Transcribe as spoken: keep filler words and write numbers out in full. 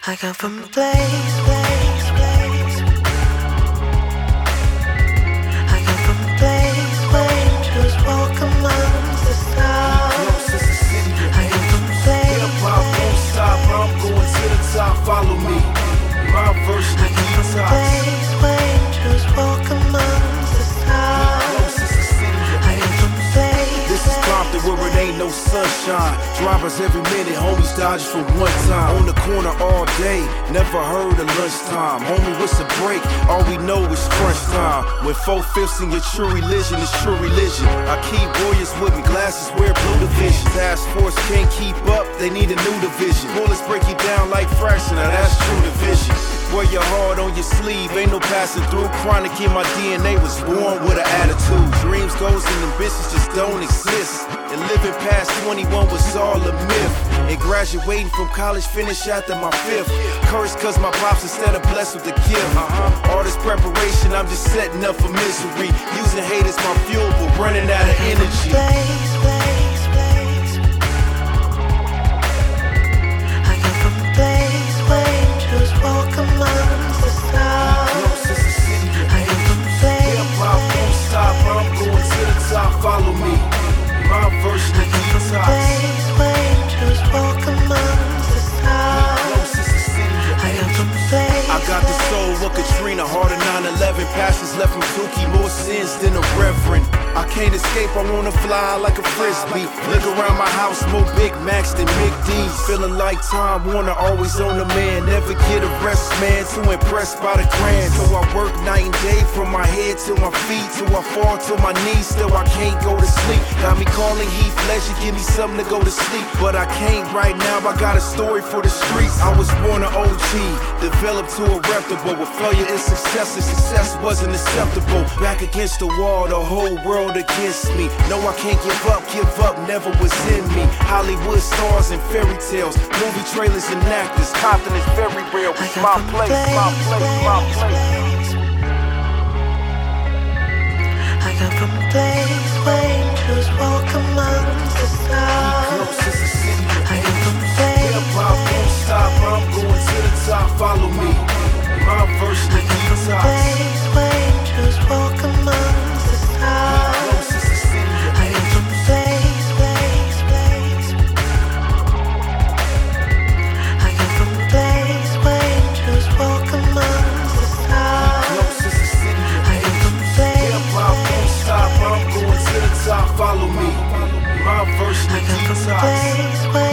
I come from a place, place, place. I come from a place where angels walk amongst the stars. I come from a place hip-hop won't stop, I'm going to the top, follow me. My version I of come from a place where angels walk amongst the stars. I come from a place. This is Compton where it ain't no sunshine. Drivers every minute, homies dodge for one time. On the corner all day, never heard of lunchtime. Homie, what's a break? All we know is crunch time. When four-fifths in your true religion is true religion. I keep warriors with me, glasses wear blue division. Task force can't keep up, they need a new division. Bullets break you down like fraction, now that's true division. Wear your heart on your sleeve, ain't no passing through. Chronic in my D N A, was born with an attitude. Dreams, goals, and ambitions just don't exist. And living past twenty-one was all a myth. And graduating from college, finish after my fifth. Cursed cause my pops instead of blessed with the gift. Uh-huh. All this preparation, I'm just setting up for misery. Using hate as my fuel, but running out of energy. Place, place, place. I come from a place where angels walk amongst the stars. I come from a place hip-hop won't stop, I'm going to the top, follow me. My version I of come from a detox. place where angels walk amongst the stars. I come from a place I got the soul of Katrina, heart of nine eleven. Passions left from Tuki, more sins than a reverend. I can't escape, I wanna fly like a frisbee. Look around my house, more Big Macs than Big D's. Feeling like Time Warner, always on the man. Never get a rest, man, too impressed by the grand. So I work night and day, from my head to my feet. Till I fall to my knees, still I can't go to sleep. Got me calling Heath Ledger, give me something to go to sleep. But I can't right now, I got a story for the streets. I was born an O G, developed to a reputable. With failure is success, and success wasn't acceptable. Back against the wall, the whole world against me. No, I can't give up, give up never was in me. Hollywood stars and fairy tales, movie trailers and actors. Compton is very real. I It's come my from a place, place, my place, my place. place. I come from a place where angels walk amongst the stars. I come from a place hip-hop won't stop, I'm going to the top, follow me. My version I of come from a detox. place where angels walk amongst the stars. I come from a place, place, place. I come from a place where angels walk amongst the stars. I come from a place, hip-hop won't stop, I'm going to the top, follow me. My version I of come from a detox. place where